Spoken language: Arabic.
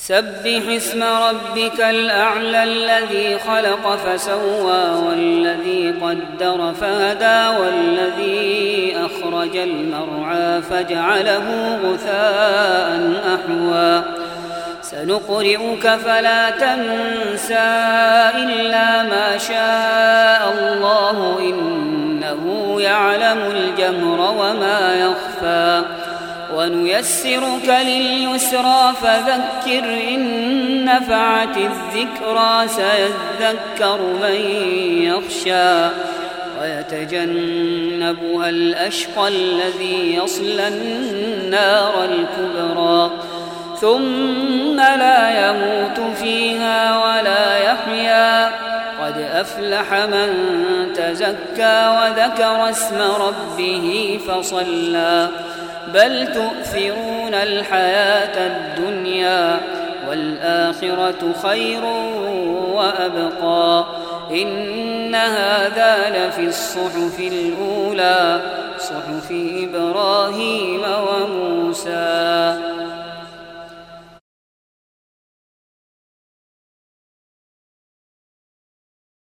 سبح اسم ربك الأعلى الذي خلق فسوى والذي قدر فهدى والذي أخرج المرعى فجعله غثاء أحوى سنقرئك فلا تنسى إلا ما شاء الله إنه يعلم الجهر وما يخفى ونيسرك لليسرى فذكر إن نفعت الذكرى سيذكر من يخشى ويتجنبها الأشقى الذي يصلى النار الكبرى ثم لا يموت فيها ولا يحيا قد أفلح من تزكى وذكر اسم ربه فصلى بل تؤثرون الحياة الدنيا والآخرة خير وأبقى إن هذا لفي الصحف الأولى صحف إبراهيم وموسى.